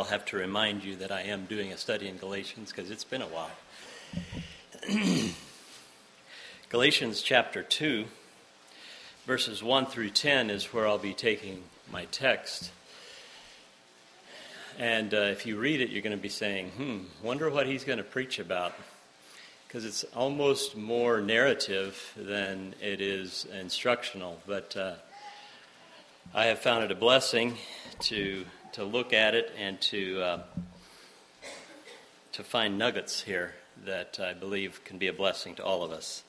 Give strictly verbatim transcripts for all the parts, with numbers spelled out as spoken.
have to remind you that I am doing a study in Galatians because it's been a while. Galatians chapter two, verses one through ten is where I'll be taking my text. And uh, if you read it, you're going to be saying, hmm, wonder what he's going to preach about. Because it's almost more narrative than it is instructional. But uh, I have found it a blessing to to look at it and to uh, to find nuggets here that I believe can be a blessing to all of us.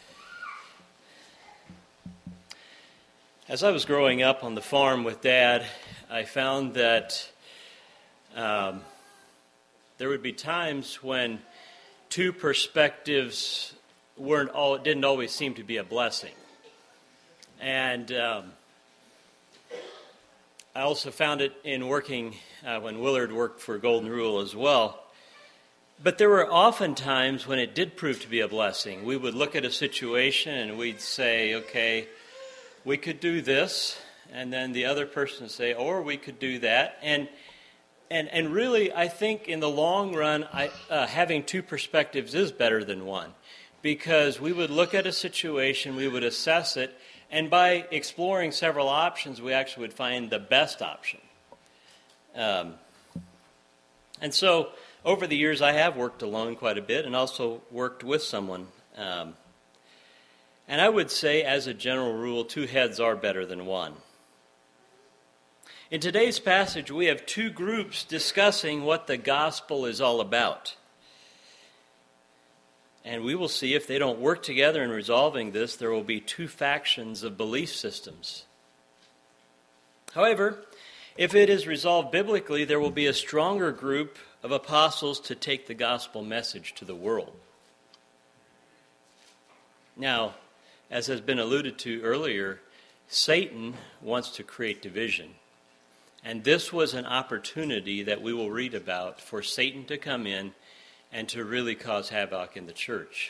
As I was growing up on the farm with Dad, I found that um, there would be times when two perspectives weren't all didn't always seem to be a blessing, and um, I also found it in working uh, when Willard worked for Golden Rule as well. But there were often times when it did prove to be a blessing. We would look at a situation and we'd say, okay, we could do this, and then the other person would say, or we could do that. And and and really, I think in the long run, I, uh, having two perspectives is better than one, because we would look at a situation, we would assess it, and by exploring several options, we actually would find the best option. Um, and so, over the years, I have worked alone quite a bit and also worked with someone. Um, and I would say, as a general rule, two heads are better than one. In today's passage, we have two groups discussing what the gospel is all about. And we will see if they don't work together in resolving this, there will be two factions of belief systems. However, if it is resolved biblically, there will be a stronger group of apostles to take the gospel message to the world. Now, as has been alluded to earlier, Satan wants to create division. And this was an opportunity that we will read about for Satan to come in and to really cause havoc in the church.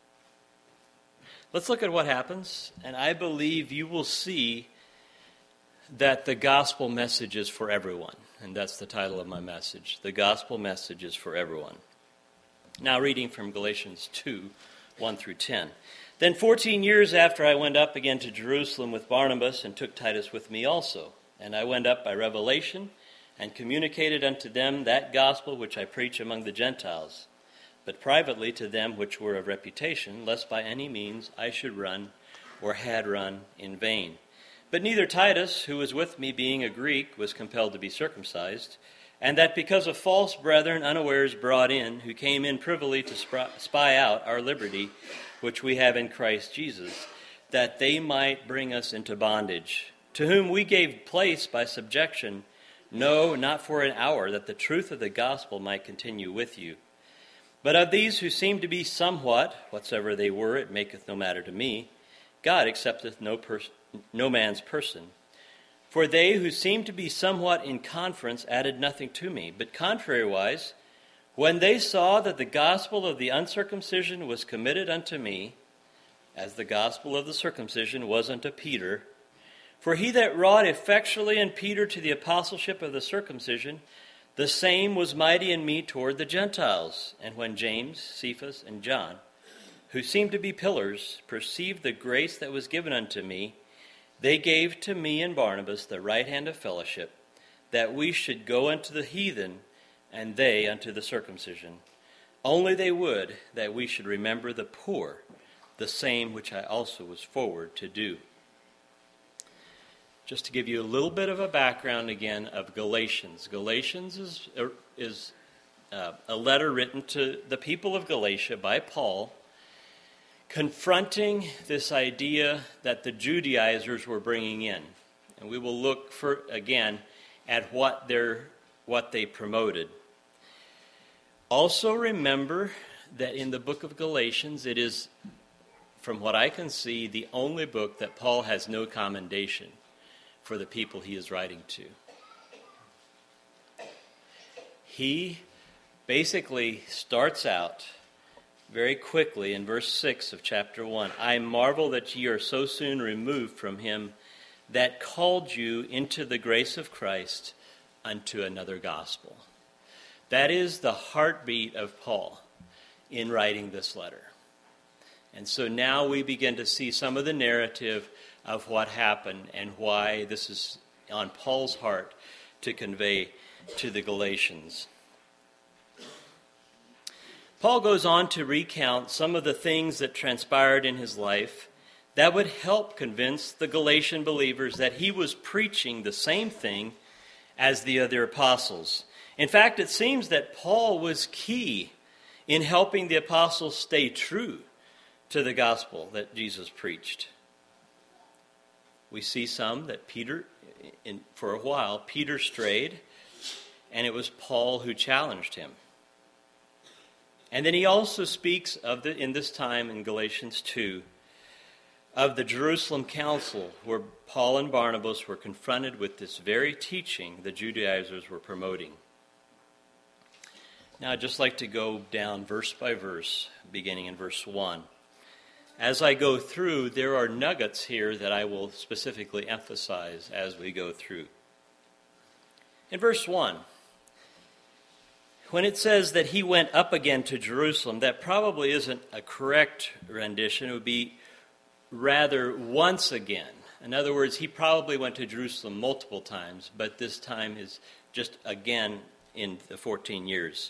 Let's look at what happens, and I believe you will see that the gospel message is for everyone. And that's the title of my message. The gospel message is for everyone. Now reading from Galatians two, one through ten. Then fourteen years after I went up again to Jerusalem with Barnabas and took Titus with me also. And I went up by revelation and communicated unto them that gospel which I preach among the Gentiles, but privately to them which were of reputation, lest by any means I should run or had run in vain. But neither Titus, who was with me being a Greek, was compelled to be circumcised, and that because of false brethren unawares brought in, who came in privily to spy out our liberty, which we have in Christ Jesus, that they might bring us into bondage, to whom we gave place by subjection, no, not for an hour, that the truth of the gospel might continue with you. But of these who seem to be somewhat, whatsoever they were, it maketh no matter to me, God accepteth no pers- no man's person. For they who seemed to be somewhat in conference added nothing to me, but contrariwise, when they saw that the gospel of the uncircumcision was committed unto me, as the gospel of the circumcision was unto Peter, for he that wrought effectually in Peter to the apostleship of the circumcision, the same was mighty in me toward the Gentiles. And when James, Cephas, and John, who seemed to be pillars, perceived the grace that was given unto me, they gave to me and Barnabas the right hand of fellowship, that we should go unto the heathen, and they unto the circumcision. Only they would that we should remember the poor, the same which I also was forward to do. Just to give you a little bit of a background again of Galatians. Galatians is, is uh, a letter written to the people of Galatia by Paul, confronting this idea that the Judaizers were bringing in. And we will look for again at what they're, what they promoted. Also remember that in the book of Galatians, it is, from what I can see, the only book that Paul has no commendation for the people he is writing to. He basically starts out very quickly in verse six of chapter one. I marvel that ye are so soon removed from him that called you into the grace of Christ unto another gospel. That is the heartbeat of Paul in writing this letter. And so now we begin to see some of the narrative of what happened and why this is on Paul's heart to convey to the Galatians. Paul goes on to recount some of the things that transpired in his life that would help convince the Galatian believers that he was preaching the same thing as the other apostles. In fact, it seems that Paul was key in helping the apostles stay true to the gospel that Jesus preached. We see some that Peter, in, for a while, Peter strayed, and it was Paul who challenged him. And then he also speaks of the in this time in Galatians two of the Jerusalem Council, where Paul and Barnabas were confronted with this very teaching the Judaizers were promoting. Now, I'd just like to go down verse by verse, beginning in verse one. As I go through, there are nuggets here that I will specifically emphasize as we go through. In verse one, when it says that he went up again to Jerusalem, that probably isn't a correct rendition. It would be rather once again. In other words, he probably went to Jerusalem multiple times, but this time is just again in the fourteen years.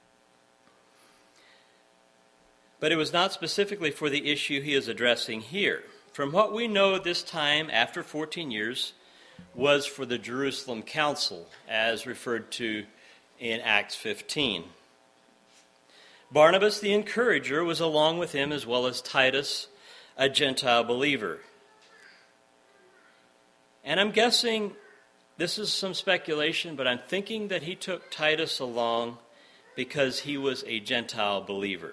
But it was not specifically for the issue he is addressing here. From what we know, this time, after fourteen years, was for the Jerusalem Council, as referred to in Acts fifteen. Barnabas, the encourager, was along with him, as well as Titus, a Gentile believer. And I'm guessing, this is some speculation, but I'm thinking that he took Titus along because he was a Gentile believer.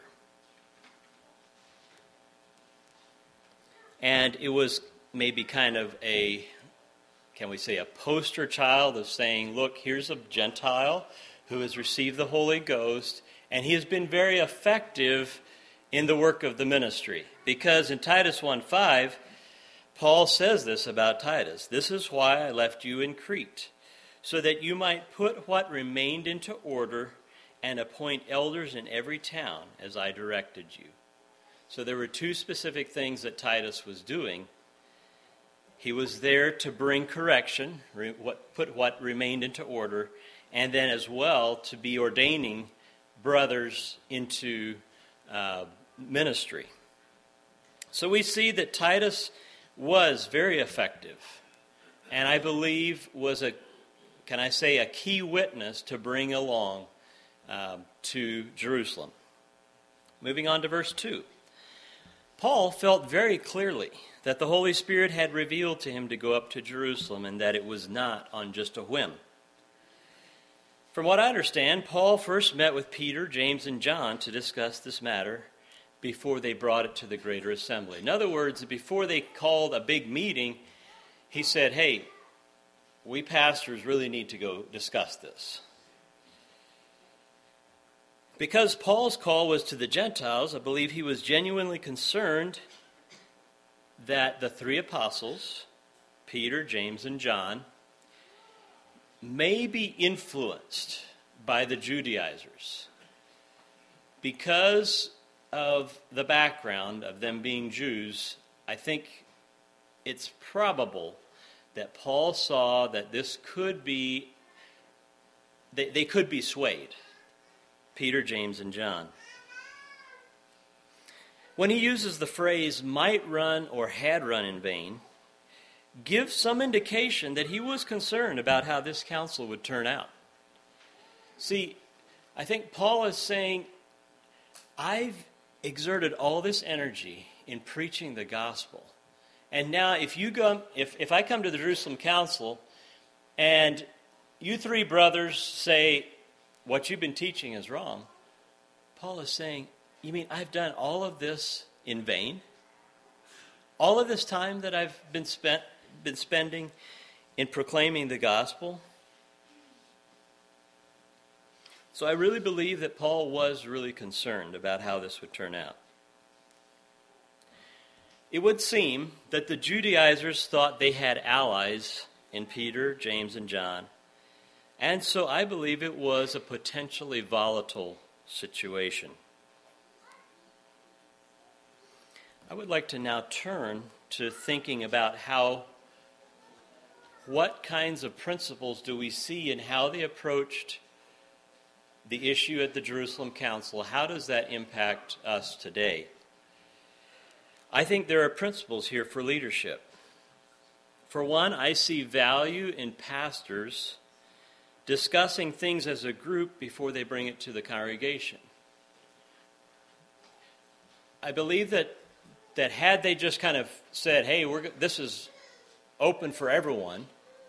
And it was maybe kind of a, can we say, a poster child of saying, look, here's a Gentile who has received the Holy Ghost, and he has been very effective in the work of the ministry. Because in Titus one five, Paul says this about Titus. This is why I left you in Crete, so that you might put what remained into order and appoint elders in every town as I directed you. So there were two specific things that Titus was doing. He was there to bring correction, put what remained into order, and then as well to be ordaining brothers into uh, ministry. So we see that Titus was very effective, and I believe was a, can I say, a key witness to bring along uh, to Jerusalem. Moving on to verse two. Paul felt very clearly that the Holy Spirit had revealed to him to go up to Jerusalem and that it was not on just a whim. From what I understand, Paul first met with Peter, James, and John to discuss this matter before they brought it to the greater assembly. In other words, before they called a big meeting, he said, hey, we pastors really need to go discuss this. Because Paul's call was to the Gentiles, I believe he was genuinely concerned that the three apostles, Peter, James, and John, may be influenced by the Judaizers. Because of the background of them being Jews, I think it's probable that Paul saw that this could be, they, they could be swayed. Peter, James, and John. When he uses the phrase might run or had run in vain, gives some indication that he was concerned about how this council would turn out. See, I think Paul is saying, I've exerted all this energy in preaching the gospel. And now if you go, if, if I come to the Jerusalem Council and you three brothers say, what you've been teaching is wrong, Paul is saying, you mean I've done all of this in vain? All of this time that I've been spent been spending in proclaiming the gospel? So I really believe that Paul was really concerned about how this would turn out. It would seem that the Judaizers thought they had allies in Peter, James, and John, And so I believe it was a potentially volatile situation. I would like to now turn to thinking about how, what kinds of principles do we see in how they approached the issue at the Jerusalem Council. How does that impact us today? I think there are principles here for leadership. For one, I see value in pastors discussing things as a group before they bring it to the congregation. I believe that that had they just kind of said, hey, we're, this is open for everyone,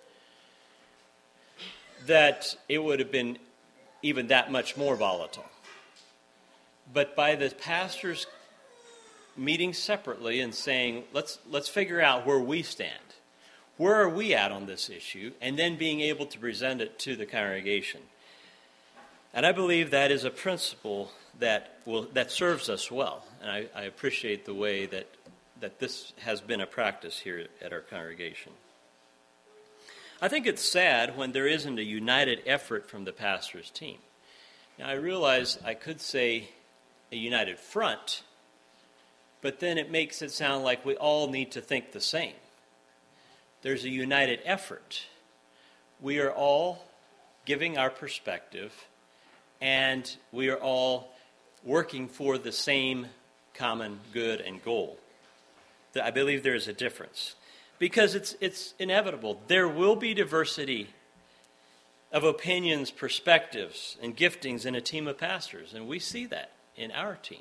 that it would have been even that much more volatile. But by the pastors meeting separately and saying, let's let's figure out where we stand. Where are we at on this issue? And then being able to present it to the congregation. And I believe that is a principle that will that serves us well. And I, I appreciate the way that, that this has been a practice here at our congregation. I think it's sad when there isn't a united effort from the pastor's team. Now, I realize I could say a united front, but then it makes it sound like we all need to think the same. There's a united effort. We are all giving our perspective, and we are all working for the same common good and goal. I believe there is a difference. Because it's it's inevitable. There will be diversity of opinions, perspectives, and giftings in a team of pastors. And we see that in our team.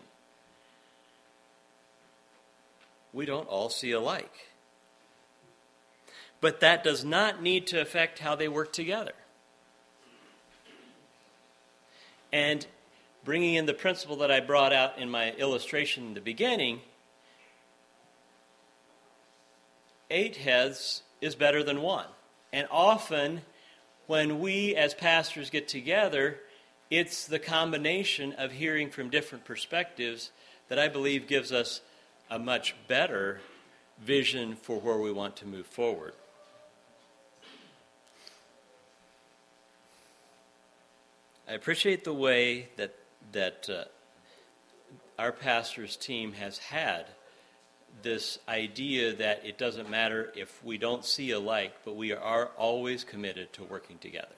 We don't all see alike. But that does not need to affect how they work together. And bringing in the principle that I brought out in my illustration in the beginning, eight heads is better than one. And often, when we as pastors get together, it's the combination of hearing from different perspectives that I believe gives us a much better vision for where we want to move forward. I appreciate the way that that uh, our pastor's team has had this idea that it doesn't matter if we don't see alike, but we are always committed to working together.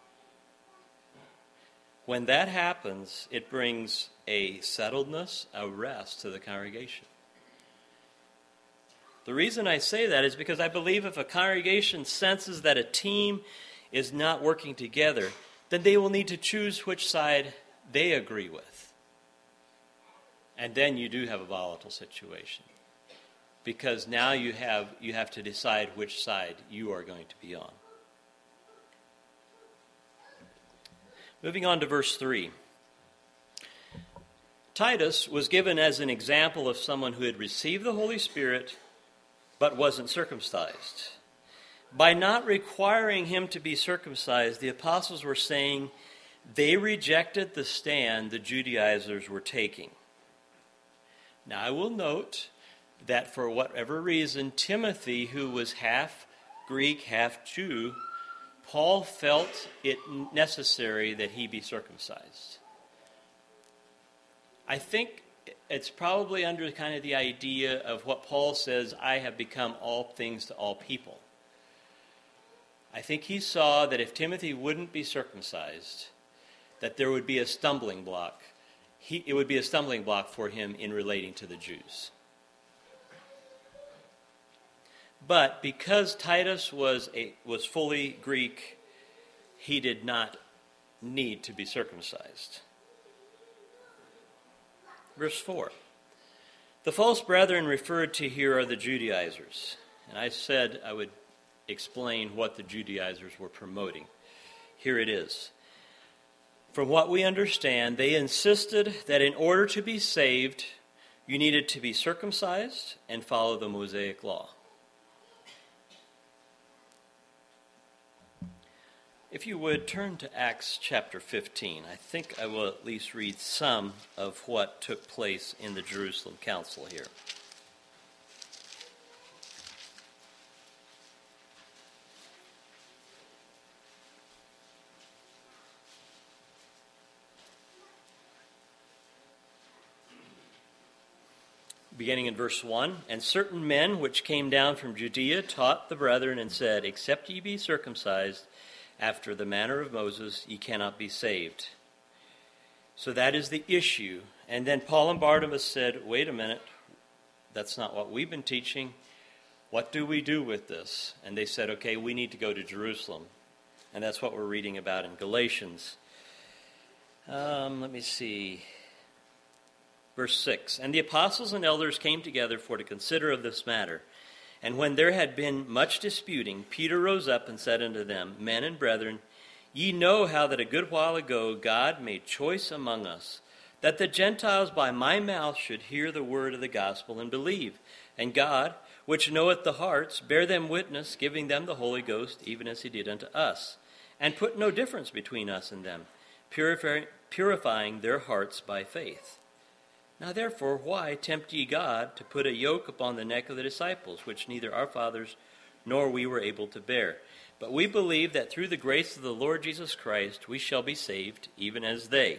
When that happens, it brings a settledness, a rest to the congregation. The reason I say that is because I believe if a congregation senses that a team is not working together, then they will need to choose which side they agree with. And then you do have a volatile situation. Because now you have you have to decide which side you are going to be on. Moving on to verse three. Titus was given as an example of someone who had received the Holy Spirit but wasn't circumcised. By not requiring him to be circumcised, the apostles were saying they rejected the stand the Judaizers were taking. Now I will note that for whatever reason, Timothy, who was half Greek, half Jew, Paul felt it necessary that he be circumcised. I think it's probably under kind of the idea of what Paul says, I have become all things to all people. I think he saw that if Timothy wouldn't be circumcised, that there would be a stumbling block. He, it would be a stumbling block for him in relating to the Jews. But because Titus was a, was fully Greek, he did not need to be circumcised. Verse four. The false brethren referred to here are the Judaizers. And I said I would explain what the Judaizers were promoting. Here it is. From what we understand, they insisted that in order to be saved, you needed to be circumcised and follow the Mosaic law. If you would, turn to Acts chapter fifteen. I think I will at least read some of what took place in the Jerusalem Council here. beginning in verse one. And certain men which came down from Judea taught the brethren and said, Except ye be circumcised after the manner of Moses, ye cannot be saved. So that is the issue. And then Paul and Barnabas said, wait a minute, that's not what we've been teaching. What do we do with this? And they said, okay, we need to go to Jerusalem. And that's what we're reading about in Galatians. Um, let me see. Verse six. And the apostles and elders came together for to consider of this matter. And when there had been much disputing, Peter rose up and said unto them, Men and brethren, ye know how that a good while ago God made choice among us, that the Gentiles by my mouth should hear the word of the gospel and believe. And God, which knoweth the hearts, bare them witness, giving them the Holy Ghost, even as he did unto us, and put no difference between us and them, purifying, purifying their hearts by faith. Now therefore, why tempt ye God to put a yoke upon the neck of the disciples, which neither our fathers nor we were able to bear? But we believe that through the grace of the Lord Jesus Christ we shall be saved, even as they.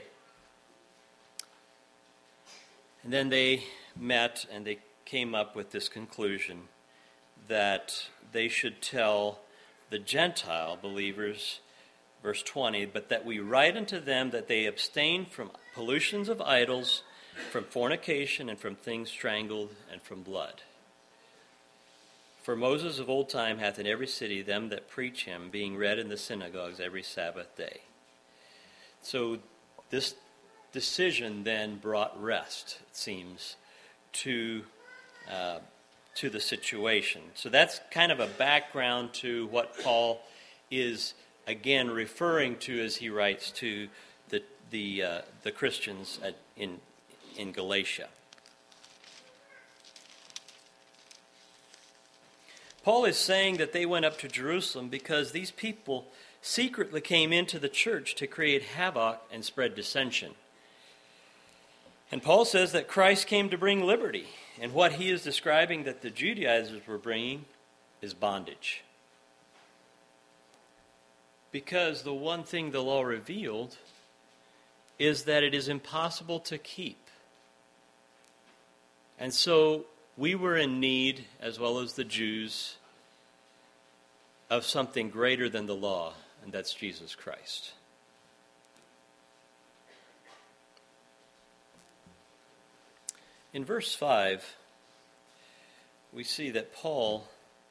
And then they met and they came up with this conclusion that they should tell the Gentile believers, verse twenty, but that we write unto them that they abstain from pollutions of idols, from fornication, and from things strangled, and from blood. For Moses of old time hath in every city them that preach him, being read in the synagogues every Sabbath day. So this decision then brought rest, it seems, to uh, to the situation. So that's kind of a background to what Paul is again referring to as he writes to the the uh, the Christians at, in in Galatia. Paul is saying that they went up to Jerusalem because these people secretly came into the church to create havoc and spread dissension. And Paul says that Christ came to bring liberty, and what he is describing that the Judaizers were bringing is bondage. Because the one thing the law revealed is that it is impossible to keep. And so we were in need, as well as the Jews, of something greater than the law, and that's Jesus Christ. In verse five, we see that Paul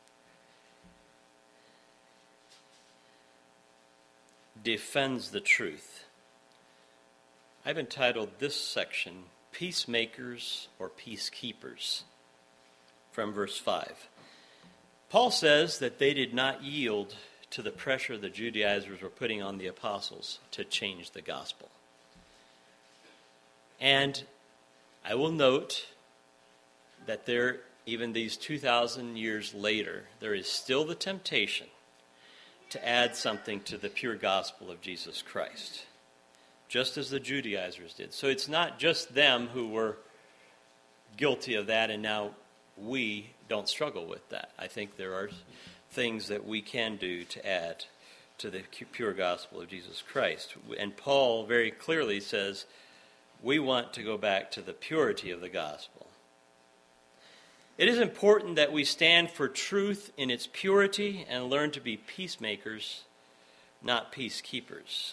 defends the truth. I've entitled this section, Peacemakers or Peacekeepers, from verse five. Paul says that they did not yield to the pressure the Judaizers were putting on the apostles to change the gospel. And I will note that there, even these two thousand years later, there is still the temptation to add something to the pure gospel of Jesus Christ, just as the Judaizers did. So it's not just them who were guilty of that, and now we don't struggle with that. I think there are things that we can do to add to the pure gospel of Jesus Christ. And Paul very clearly says, we want to go back to the purity of the gospel. It is important that we stand for truth in its purity and learn to be peacemakers, not peacekeepers.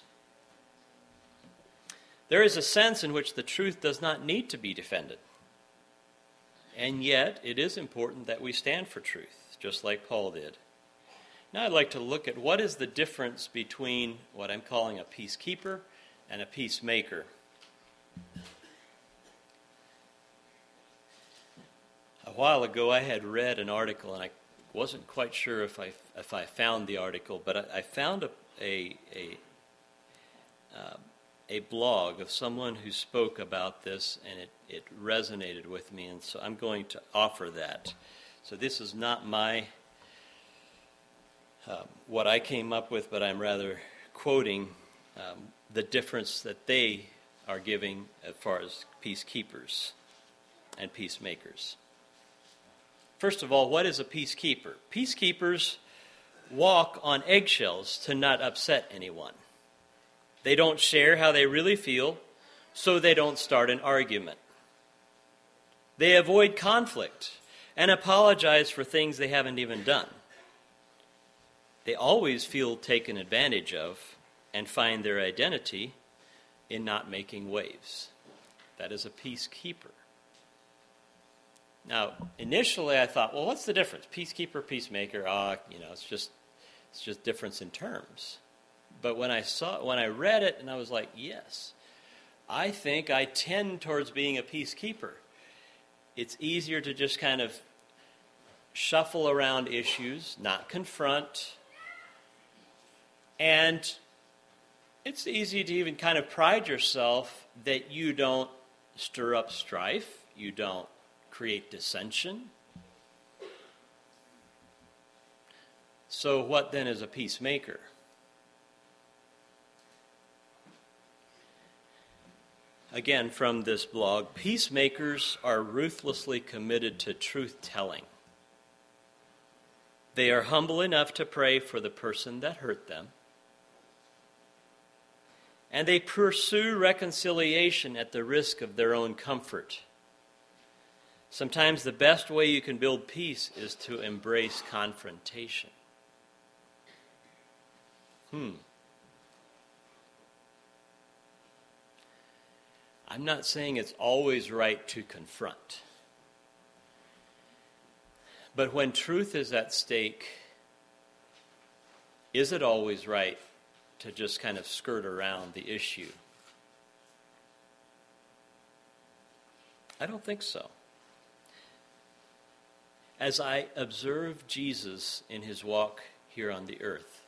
There is a sense in which the truth does not need to be defended. And yet, it is important that we stand for truth, just like Paul did. Now I'd like to look at what is the difference between what I'm calling a peacekeeper and a peacemaker. A while ago, I had read an article, and I wasn't quite sure if I if I found the article, but I, I found a a a, uh, a blog of someone who spoke about this, and it, it resonated with me, and so I'm going to offer that. So this is not my uh, what I came up with, but I'm rather quoting um, the difference that they are giving as far as peacekeepers and peacemakers. First of all, what is a peacekeeper? Peacekeepers walk on eggshells to not upset anyone. They don't share how they really feel, so they don't start an argument. They avoid conflict and apologize for things they haven't even done. They always feel taken advantage of and find their identity in not making waves. That is a peacekeeper. Now, initially I thought, well, what's the difference? Peacekeeper, peacemaker, ah, you know, it's just it's just difference in terms. But when I saw when I read it and I was like, yes, I think I tend towards being a peacekeeper. It's easier to just kind of shuffle around issues, not confront. And it's easy to even kind of pride yourself that you don't stir up strife, you don't create dissension. So what then is a peacemaker? Again, from this blog, peacemakers are ruthlessly committed to truth-telling. They are humble enough to pray for the person that hurt them. And they pursue reconciliation at the risk of their own comfort. Sometimes the best way you can build peace is to embrace confrontation. Hmm. I'm not saying it's always right to confront. But when truth is at stake, is it always right to just kind of skirt around the issue? I don't think so. As I observe Jesus in his walk here on the earth,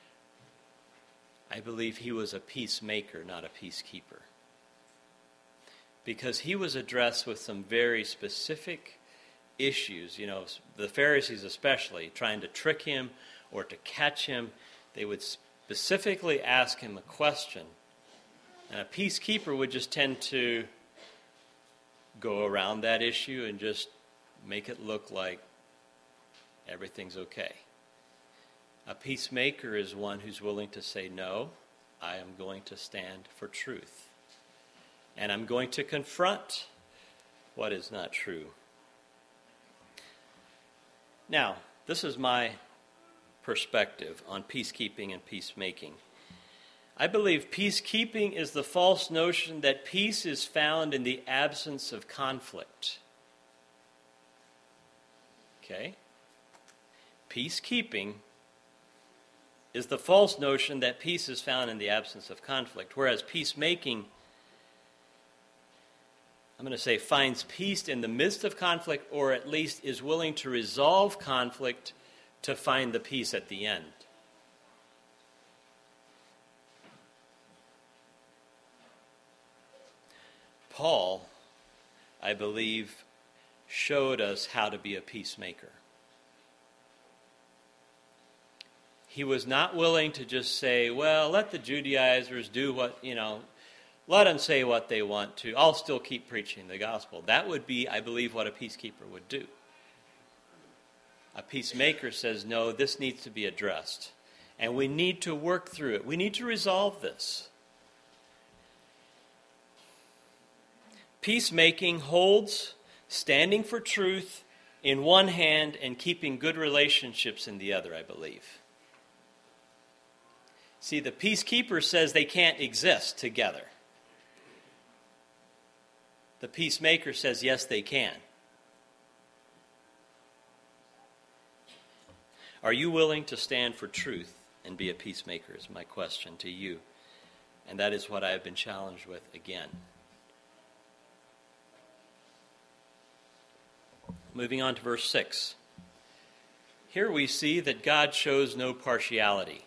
I believe he was a peacemaker, not a peacekeeper. Because he was addressed with some very specific issues. You know, the Pharisees especially, trying to trick him or to catch him, they would specifically ask him a question. And a peacekeeper would just tend to go around that issue and just make it look like everything's okay. A peacemaker is one who's willing to say, no, I am going to stand for truth. And I'm going to confront what is not true. Now, this is my perspective on peacekeeping and peacemaking. I believe peacekeeping is the false notion that peace is found in the absence of conflict. Okay? Peacekeeping is the false notion that peace is found in the absence of conflict, whereas peacemaking, I'm going to say, finds peace in the midst of conflict, or at least is willing to resolve conflict to find the peace at the end. Paul, I believe, showed us how to be a peacemaker. He was not willing to just say, well, let the Judaizers do what, you know, let them say what they want to. I'll still keep preaching the gospel. That would be, I believe, what a peacekeeper would do. A peacemaker says, no, this needs to be addressed. And we need to work through it. We need to resolve this. Peacemaking holds standing for truth in one hand and keeping good relationships in the other, I believe. See, the peacekeeper says they can't exist together. The peacemaker says, yes, they can. Are you willing to stand for truth and be a peacemaker is my question to you. And that is what I have been challenged with again. Moving on to verse six. Here we see that God shows no partiality.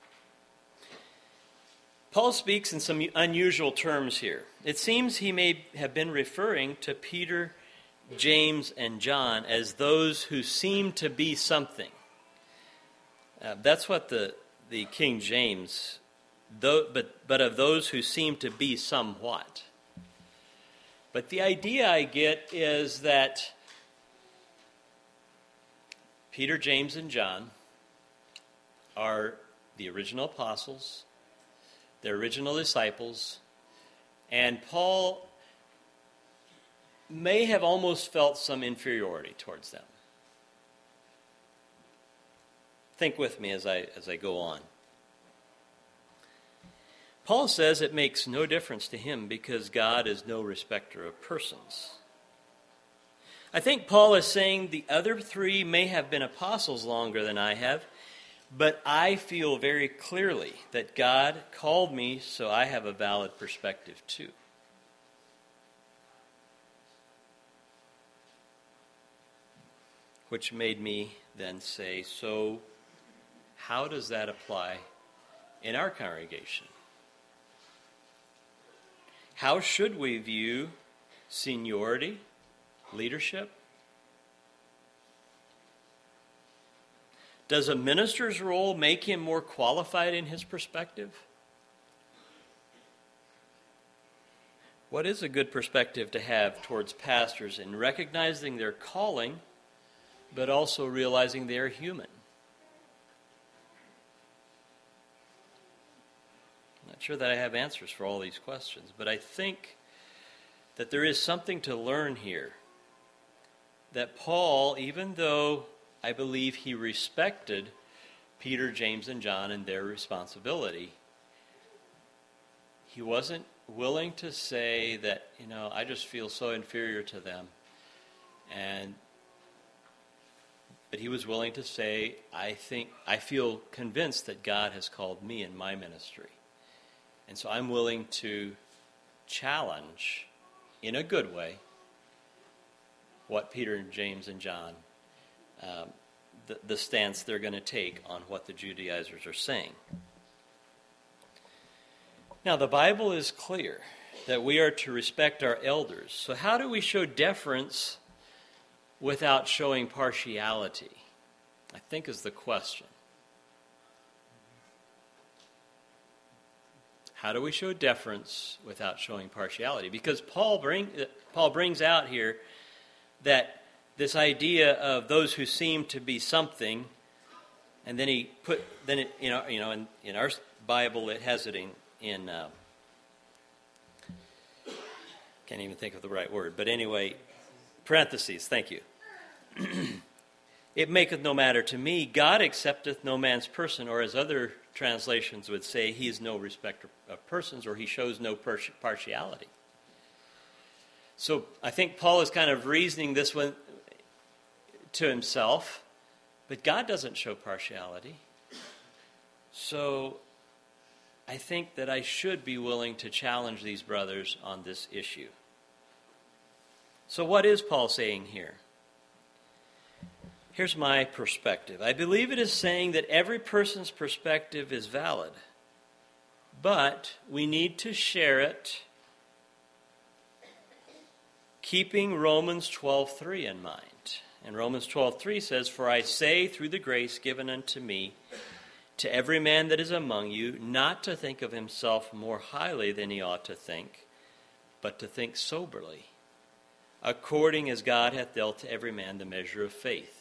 Paul speaks in some unusual terms here. It seems he may have been referring to Peter, James, and John as those who seem to be something. Uh, that's what the, the King James, though, but, but of those who seem to be somewhat. But the idea I get is that Peter, James, and John are the original apostles, the original disciples, and Paul may have almost felt some inferiority towards them. Think with me as I as I go on. Paul says it makes no difference to him because God is no respecter of persons. I think Paul is saying the other three may have been apostles longer than I have, but I feel very clearly that God called me, so I have a valid perspective too. Which made me then say, so how does that apply in our congregation? How should we view seniority, leadership? Does a minister's role make him more qualified in his perspective? What is a good perspective to have towards pastors in recognizing their calling, but also realizing they are human? I'm not sure that I have answers for all these questions, but I think that there is something to learn here. That Paul, even though I believe he respected Peter, James, and John and their responsibility, he wasn't willing to say that, you know, I just feel so inferior to them. And but he was willing to say, I think I feel convinced that God has called me in my ministry. And so I'm willing to challenge in a good way what Peter and James and John, um, the, the stance they're going to take on what the Judaizers are saying. Now, the Bible is clear that we are to respect our elders. So how do we show deference without showing partiality? I think is the question. How do we show deference without showing partiality? Because Paul bring, Paul brings out here that this idea of those who seem to be something, and then he put, then it, you know, you know, in, in our Bible it has it in, in uh, can't even think of the right word, but anyway, parentheses, thank you. It maketh no matter to me, God accepteth no man's person, or as other translations would say, he is no respecter of persons, or he shows no partiality. So I think Paul is kind of reasoning this one to himself, but God doesn't show partiality. So I think that I should be willing to challenge these brothers on this issue. So what is Paul saying here? Here's my perspective. I believe it is saying that every person's perspective is valid, but we need to share it keeping Romans twelve three in mind. And Romans twelve three says, For I say through the grace given unto me, to every man that is among you, not to think of himself more highly than he ought to think, but to think soberly, according as God hath dealt to every man the measure of faith.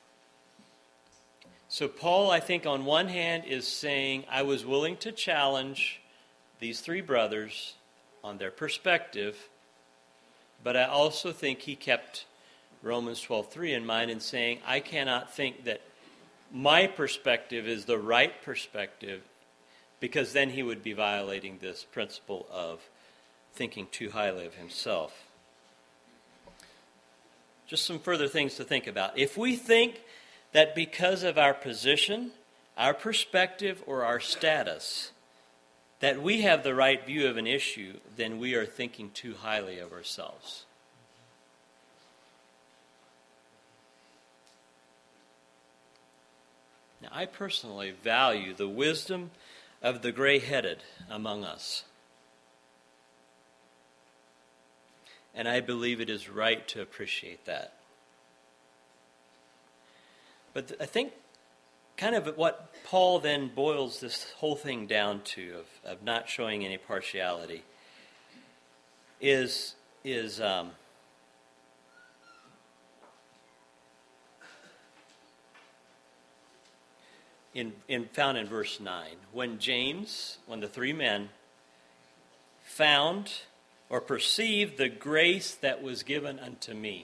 So Paul, I think, on one hand is saying, I was willing to challenge these three brothers on their perspective, but I also think he kept Romans twelve three in mind in saying, I cannot think that my perspective is the right perspective, because then he would be violating this principle of thinking too highly of himself. Just some further things to think about. If we think that because of our position, our perspective, or our status, that we have the right view of an issue, then we are thinking too highly of ourselves. Now, I personally value the wisdom of the gray-headed among us. And I believe it is right to appreciate that. But I think kind of what Paul then boils this whole thing down to, of, of not showing any partiality, is, is um, in, in found in verse nine. When James, when the three men found or perceive the grace that was given unto me.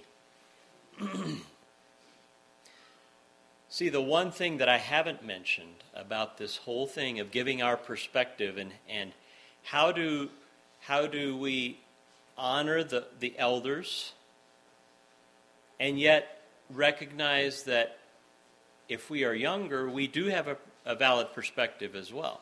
See, the one thing that I haven't mentioned about this whole thing of giving our perspective and, and how do how do we honor the, the elders and yet recognize that if we are younger, we do have a, a valid perspective as well.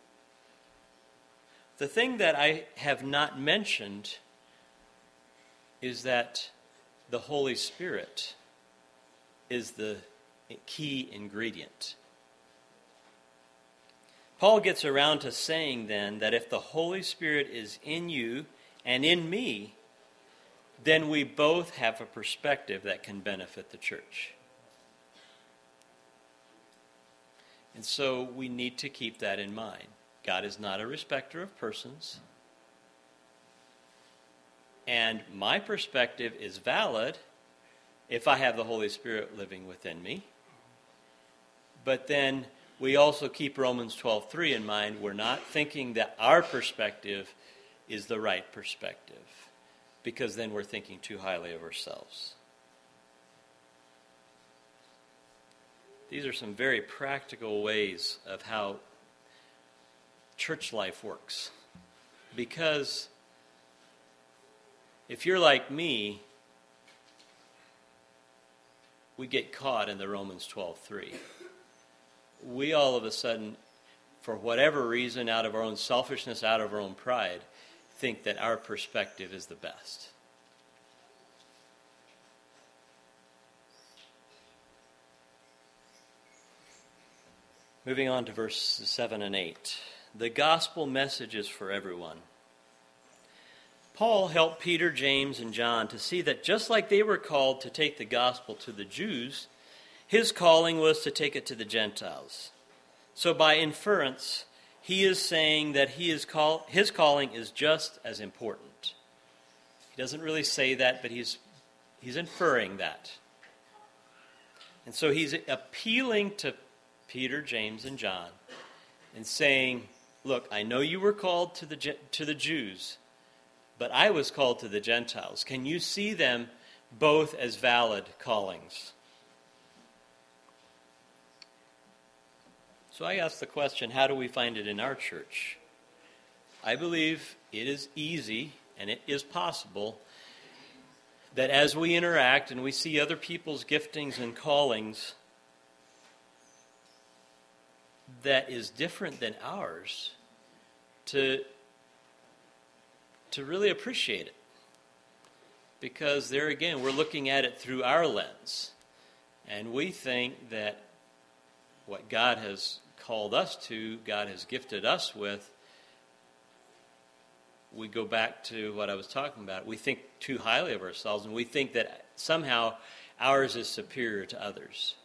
The thing that I have not mentioned is that the Holy Spirit is the key ingredient. Paul gets around to saying then that if the Holy Spirit is in you and in me, then we both have a perspective that can benefit the church. And so we need to keep that in mind. God is not a respecter of persons. And my perspective is valid if I have the Holy Spirit living within me. But then we also keep Romans twelve three in mind. We're not thinking that our perspective is the right perspective, because then we're thinking too highly of ourselves. These are some very practical ways of how church life works. Because if you're like me, we get caught in the Romans twelve three. We all of a sudden, for whatever reason, out of our own selfishness, out of our own pride, think that our perspective is the best. Moving on to verses seven and eight. The gospel message is for everyone. Paul helped Peter, James, and John to see that just like they were called to take the gospel to the Jews, his calling was to take it to the Gentiles. So by inference, he is saying that he is call, his calling is just as important. He doesn't really say that, but he's, he's inferring that. And so he's appealing to Peter, James, and John and saying, look, I know you were called to the to the Jews, but I was called to the Gentiles. Can you see them both as valid callings? So I ask the question, how do we find it in our church? I believe it is easy, and it is possible, that as we interact and we see other people's giftings and callings that is different than ours, to, to really appreciate it. Because there again, we're looking at it through our lens. And we think that what God has called us to, God has gifted us with, we go back to what I was talking about. We think too highly of ourselves, and we think that somehow ours is superior to others.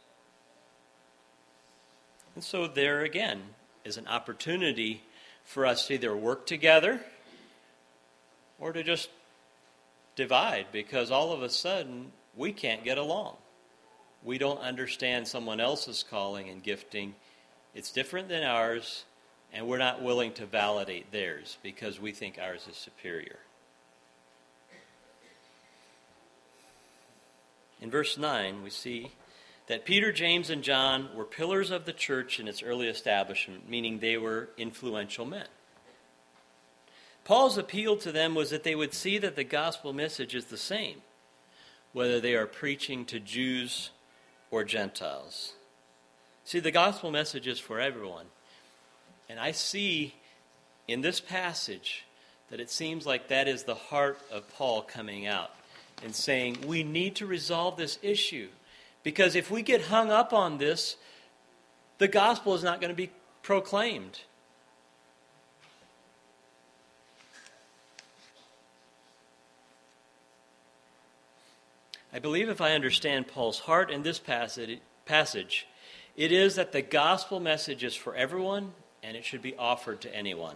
And so there again is an opportunity for us to either work together or to just divide, because all of a sudden we can't get along. We don't understand someone else's calling and gifting. It's different than ours, and we're not willing to validate theirs because we think ours is superior. In verse nine, we see that Peter, James, and John were pillars of the church in its early establishment, meaning they were influential men. Paul's appeal to them was that they would see that the gospel message is the same, whether they are preaching to Jews or Gentiles. See, the gospel message is for everyone. And I see in this passage that it seems like that is the heart of Paul coming out and saying, we need to resolve this issue. Because if we get hung up on this, the gospel is not going to be proclaimed. I believe if I understand Paul's heart in this passage, it is that the gospel message is for everyone, and it should be offered to anyone.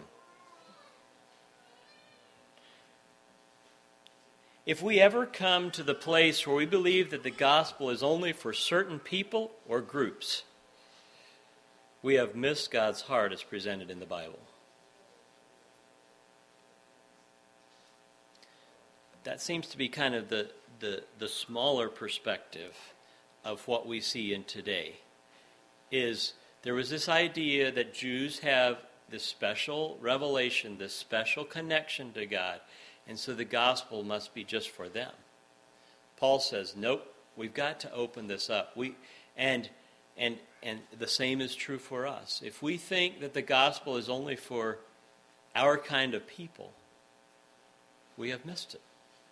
If we ever come to the place where we believe that the gospel is only for certain people or groups, we have missed God's heart as presented in the Bible. that seems to be kind of the, the, the smaller perspective of what we see in today, is there was this idea that Jews have this special revelation, this special connection to God, and so the gospel must be just for them. Paul says, nope, we've got to open this up. We and and and the same is true for us. If we think that the gospel is only for our kind of people, we have missed it.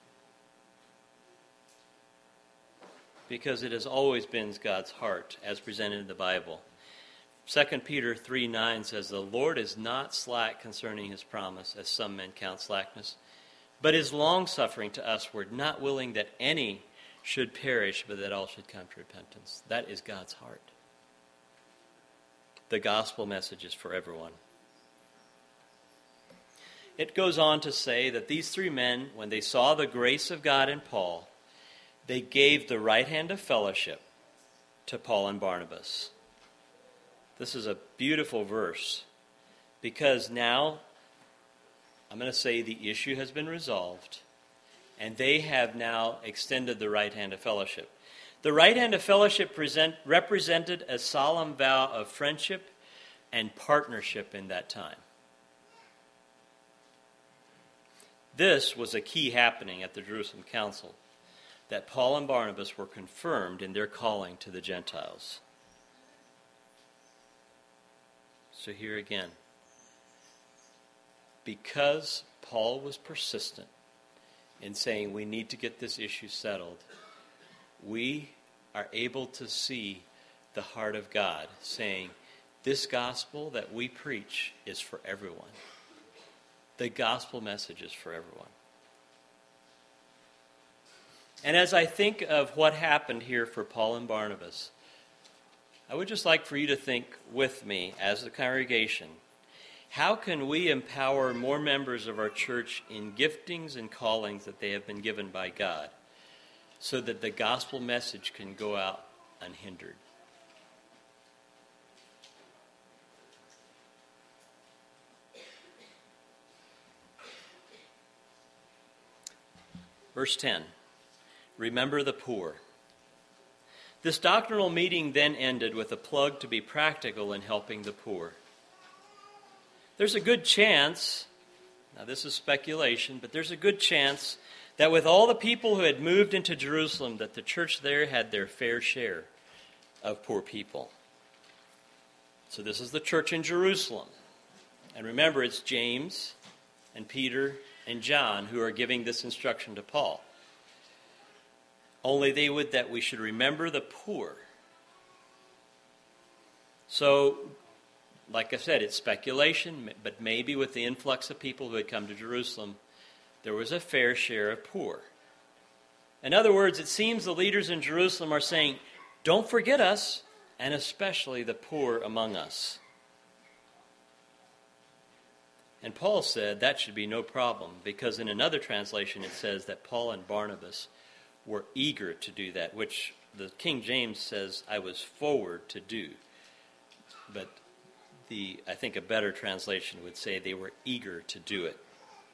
Because it has always been God's heart, as presented in the Bible. Second Peter three nine says, the Lord is not slack concerning his promise, as some men count slackness, but is long-suffering to usward, not willing that any should perish, but that all should come to repentance. That is God's heart. The gospel message is for everyone. It goes on to say that these three men, when they saw the grace of God in Paul, they gave the right hand of fellowship to Paul and Barnabas. This is a beautiful verse, because now, I'm going to say the issue has been resolved, and they have now extended the right hand of fellowship. The right hand of fellowship present, represented a solemn vow of friendship and partnership in that time. This was a key happening at the Jerusalem Council, that Paul and Barnabas were confirmed in their calling to the Gentiles. So here again, because Paul was persistent in saying we need to get this issue settled, we are able to see the heart of God saying, this gospel that we preach is for everyone. The gospel message is for everyone. And as I think of what happened here for Paul and Barnabas, I would just like for you to think with me as a congregation, how can we empower more members of our church in giftings and callings that they have been given by God so that the gospel message can go out unhindered? Verse ten, remember the poor. This doctrinal meeting then ended with a plug to be practical in helping the poor. There's a good chance, now this is speculation, but there's a good chance that with all the people who had moved into Jerusalem, that the church there had their fair share of poor people. So this is the church in Jerusalem. And remember, it's James and Peter and John who are giving this instruction to Paul. Only they would that we should remember the poor. So, like I said, it's speculation, but maybe with the influx of people who had come to Jerusalem, there was a fair share of poor. In other words, it seems the leaders in Jerusalem are saying, don't forget us, and especially the poor among us. And Paul said that should be no problem, because in another translation it says that Paul and Barnabas were eager to do that, which the King James says, I was forward to do. But the I think a better translation would say they were eager to do it.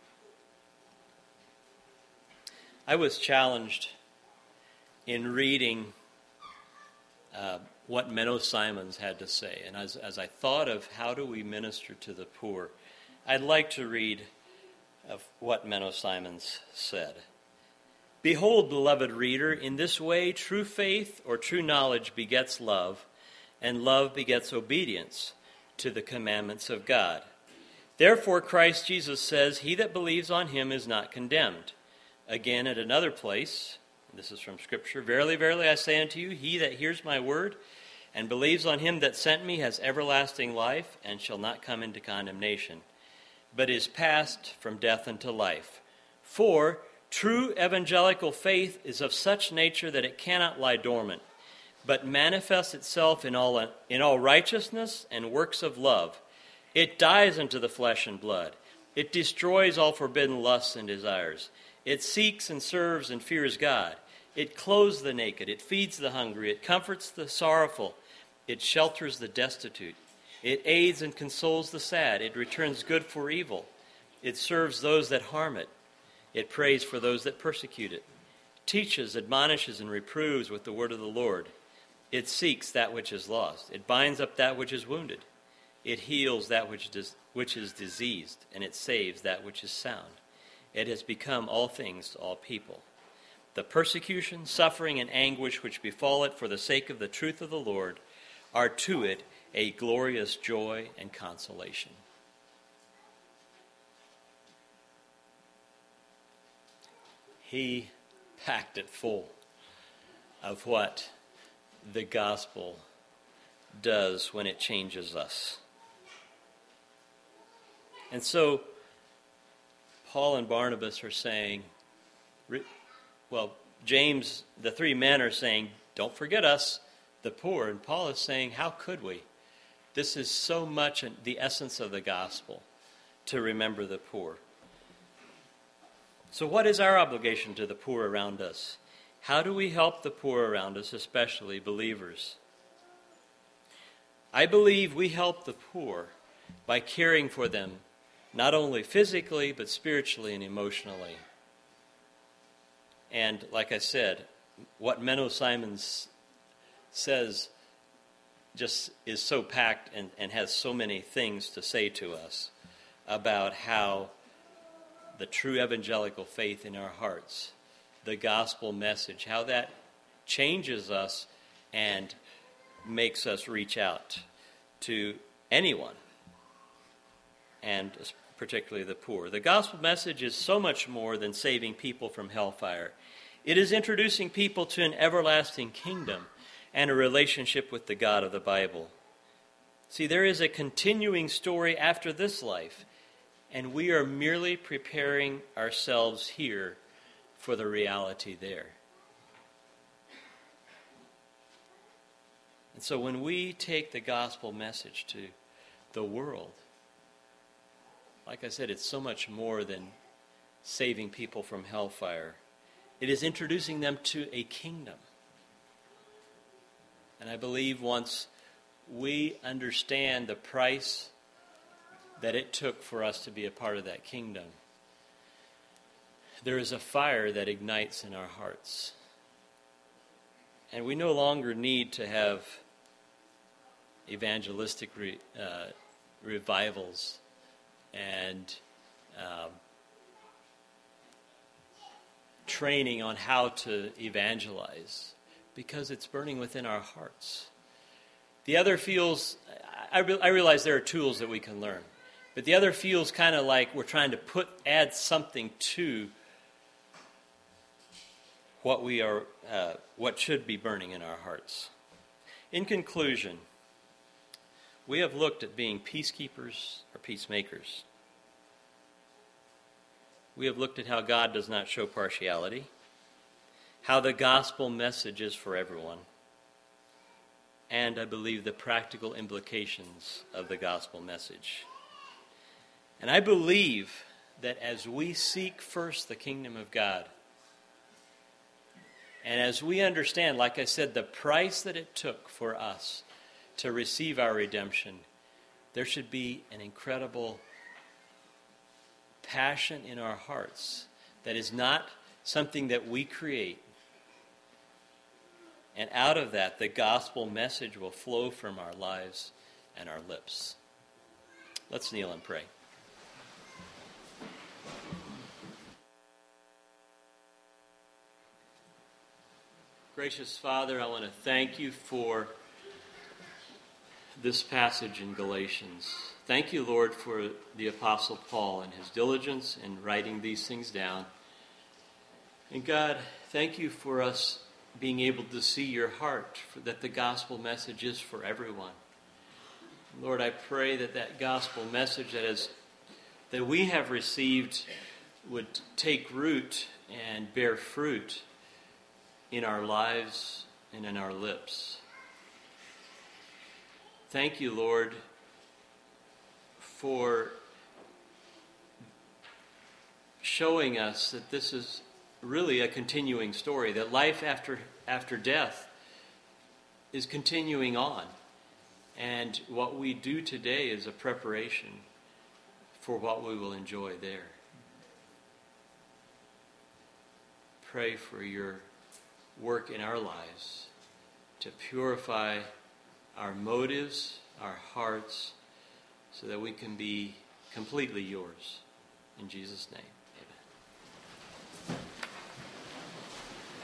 I was challenged in reading uh, what Menno Simons had to say. And as, as I thought of how do we minister to the poor, I'd like to read of what Menno Simons said. Behold, beloved reader, in this way true faith or true knowledge begets love, and love begets obedience to the commandments of God. Therefore Christ Jesus says, he that believes on him is not condemned. Again, at another place, this is from Scripture, verily, verily, I say unto you, he that hears my word and believes on him that sent me has everlasting life, and shall not come into condemnation, but is passed from death unto life. For true evangelical faith is of such nature that it cannot lie dormant, but manifests itself in all, in all righteousness and works of love. It dies unto the flesh and blood. It destroys all forbidden lusts and desires. It seeks and serves and fears God. It clothes the naked. It feeds the hungry. It comforts the sorrowful. It shelters the destitute. It aids and consoles the sad. It returns good for evil. It serves those that harm it. It prays for those that persecute it, teaches, admonishes, and reproves with the word of the Lord. It seeks that which is lost. It binds up that which is wounded. It heals that which, dis- which is diseased, and it saves that which is sound. It has become all things to all people. The persecution, suffering, and anguish which befall it for the sake of the truth of the Lord are to it a glorious joy and consolation. He packed it full of what the gospel does when it changes us. And so, Paul and Barnabas are saying, well, James, the three men are saying, don't forget us, the poor. And Paul is saying, how could we? This is so much the essence of the gospel, to remember the poor. So what is our obligation to the poor around us? How do we help the poor around us, especially believers? I believe we help the poor by caring for them, not only physically, but spiritually and emotionally. And like I said, what Menno Simons says just is so packed and, and has so many things to say to us about how the true evangelical faith in our hearts, the gospel message, how that changes us and makes us reach out to anyone, and particularly the poor. The gospel message is so much more than saving people from hellfire. It is introducing people to an everlasting kingdom and a relationship with the God of the Bible. See, there is a continuing story after this life, and we are merely preparing ourselves here for the reality there. And so when we take the gospel message to the world, like I said, it's so much more than saving people from hellfire. It is introducing them to a kingdom. And I believe once we understand the price that it took for us to be a part of that kingdom, there is a fire that ignites in our hearts. And we no longer need to have evangelistic re, uh, revivals and um, training on how to evangelize, because it's burning within our hearts. The other feels, I, re- I realize there are tools that we can learn, but the other feels kind of like we're trying to put add something to what we are, uh, what should be burning in our hearts. In conclusion, we have looked at being peacekeepers or peacemakers. We have looked at how God does not show partiality, how the gospel message is for everyone, and I believe the practical implications of the gospel message. And I believe that as we seek first the kingdom of God, and as we understand, like I said, the price that it took for us to receive our redemption, there should be an incredible passion in our hearts that is not something that we create. And out of that, the gospel message will flow from our lives and our lips. Let's kneel and pray. Gracious Father, I want to thank you for this passage in Galatians. Thank you, Lord, for the Apostle Paul and his diligence in writing these things down. And God, thank you for us being able to see your heart, for that the gospel message is for everyone. Lord, I pray that that gospel message that is that we have received would take root and bear fruit in our lives and in our lips. Thank you, Lord, for showing us that this is really a continuing story, that life after after death is continuing on. And what we do today is a preparation for what we will enjoy there. pray for your work in our lives to purify our motives, our hearts, so that we can be completely yours. In Jesus' name.